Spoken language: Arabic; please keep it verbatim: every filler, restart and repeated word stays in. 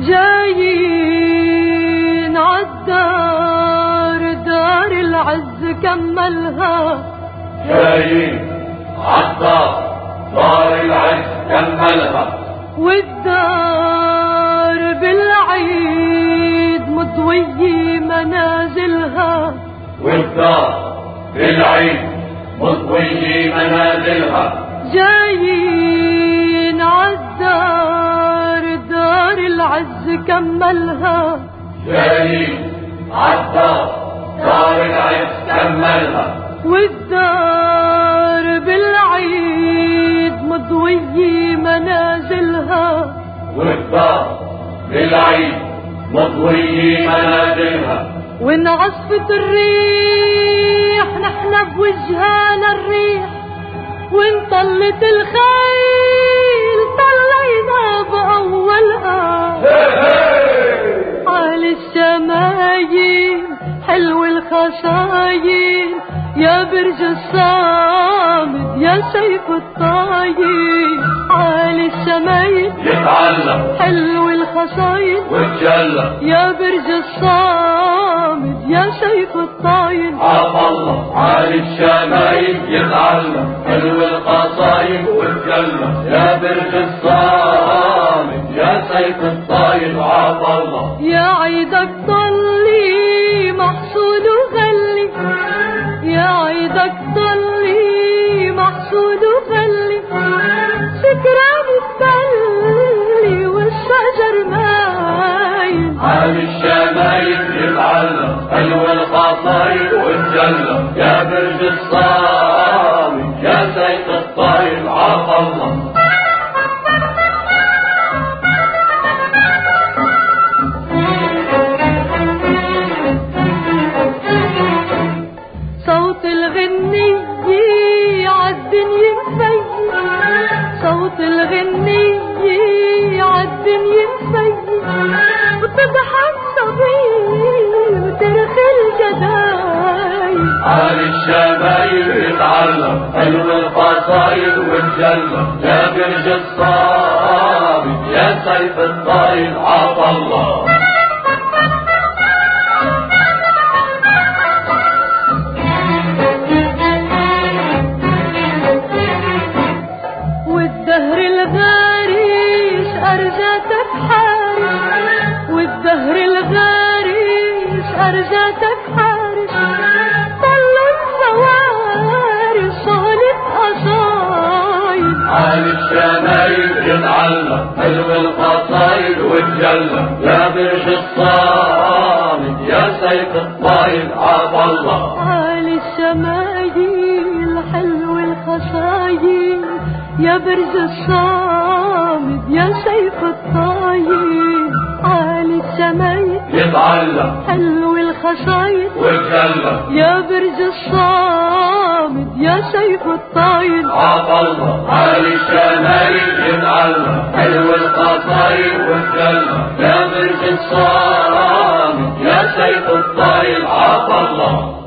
جايين عالدار دار العز كملها، جايين عالدار دار العز كملها، والدار بالعيد مضوية منازلها، والدار بالعيد مضوية منازلها. جايين عالدار دار العز كملها، جايين عالدار دار العز كملها، والدار بالعيد مضوية منازلها، والدار بالعيد مضوية منازلها. وإن عصفة الريح نحن بوجهنا الريح، وإن طلت الخيل طلينا بأولها. عالي الشمايل حلو الخشايل، يا برج الصامد يا سيف الطايل. عالي الشمايل يتعلم حلو الخشايل، واتجلى يا برج الصامد يا سيف الطايل. عاف الله عالي الشمايل يتعلم حلو القصايد واتجلى، يا برج الصامد يا سيف الطايل. عاف الله يا عيدك ضلي محصول وغلي، يا عيدك ضلي محصول وغلي، سكران التلي والشجر مايل. عالي الشمايل يتعلم حلو القصايد واتجلى، يا برج الصامد يا سيف الطايل. عاف الله صوت الغنية عالدنيا مفيد، صوت الغنية عالدنيا مفيد، وتضحك صبية وترخي الجدايل. عالي الشمايل يتعلم حلو القصايد واتجلى، يا برج الصامد يا سيف الطايل. عاف الله والدهر الغاريش أرجاتك حارش، والدهر الغاريش أرجاتك حارش، طلوا الفوارش شغلة قصايد. عالي الشمايل يتعلم حلو القصايد واتجلى، يا برج الصامد يا سيف الطايل. عاف الله عالي الشمايل حلو الخصايل، يا برج الصامد يا سيف الطايل. عالي الشمايل يتعلم حلو الخصايل، واتجلى، يا برج الصامد يا سيف الطايل. عاف الله عالي الشمايل يتعلم حلو القصايد واتجلى، يا برج الصامد يا سيف الطايل. عاف الله